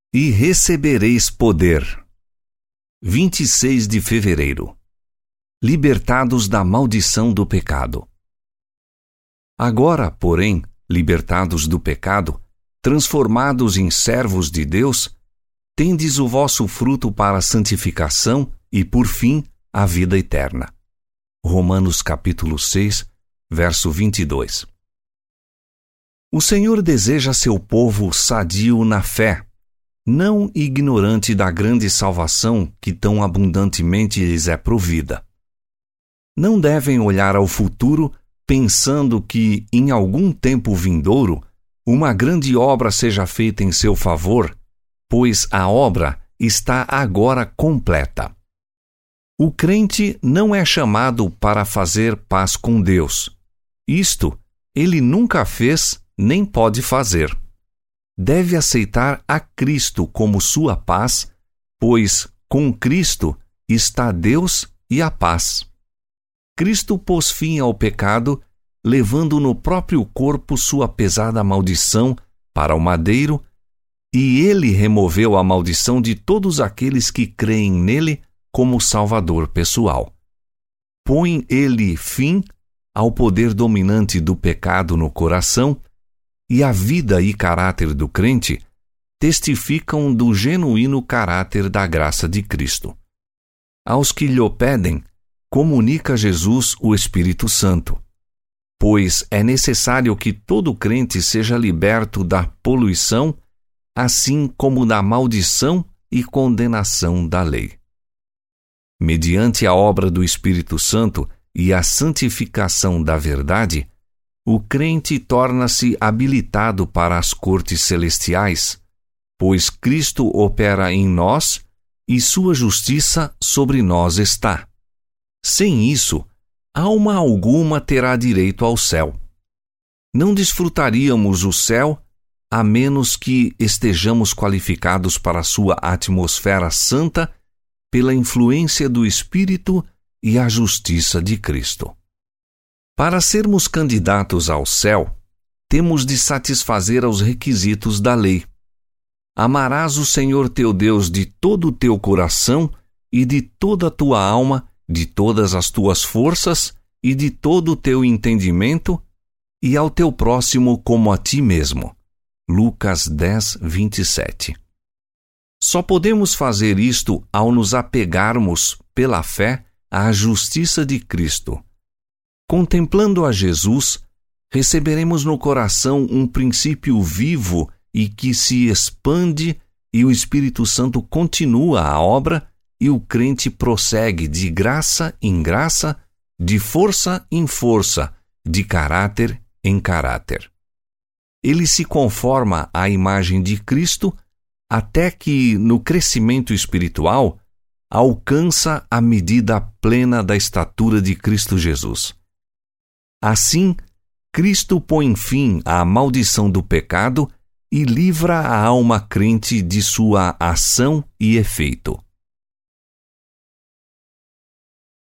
E recebereis poder. 26 de fevereiro. Libertados da maldição do pecado. Agora, porém, libertados do pecado, transformados em servos de Deus, tendes o vosso fruto para a santificação e, por fim, a vida eterna. Romanos capítulo 6, verso 22. O Senhor deseja seu povo sadio na fé, não ignorante da grande salvação que tão abundantemente lhes é provida. Não devem olhar ao futuro pensando que, em algum tempo vindouro, uma grande obra seja feita em seu favor, pois a obra está agora completa. O crente não é chamado para fazer paz com Deus. Isto ele nunca fez nem pode fazer. Deve aceitar a Cristo como sua paz, pois com Cristo está Deus e a paz. Cristo pôs fim ao pecado, levando no próprio corpo sua pesada maldição para o madeiro, e ele removeu a maldição de todos aqueles que creem nele como Salvador pessoal. Põe ele fim ao poder dominante do pecado no coração, e a vida e caráter do crente testificam do genuíno caráter da graça de Cristo. Aos que lhe pedem, comunica Jesus o Espírito Santo, pois é necessário que todo crente seja liberto da poluição, assim como da maldição e condenação da lei. Mediante a obra do Espírito Santo e a santificação da verdade, o crente torna-se habilitado para as cortes celestiais, pois Cristo opera em nós e sua justiça sobre nós está. Sem isso, alma alguma terá direito ao céu. Não desfrutaríamos o céu a menos que estejamos qualificados para sua atmosfera santa pela influência do Espírito e a justiça de Cristo. Para sermos candidatos ao céu, temos de satisfazer aos requisitos da lei. Amarás o Senhor teu Deus de todo o teu coração e de toda a tua alma, de todas as tuas forças e de todo o teu entendimento, e ao teu próximo como a ti mesmo. Lucas 10, 27. Só podemos fazer isto ao nos apegarmos, pela fé, à justiça de Cristo. Contemplando a Jesus, receberemos no coração um princípio vivo e que se expande, e o Espírito Santo continua a obra, e o crente prossegue de graça em graça, de força em força, de caráter em caráter. Ele se conforma à imagem de Cristo até que, no crescimento espiritual, alcança a medida plena da estatura de Cristo Jesus. Assim, Cristo põe fim à maldição do pecado e livra a alma crente de sua ação e efeito.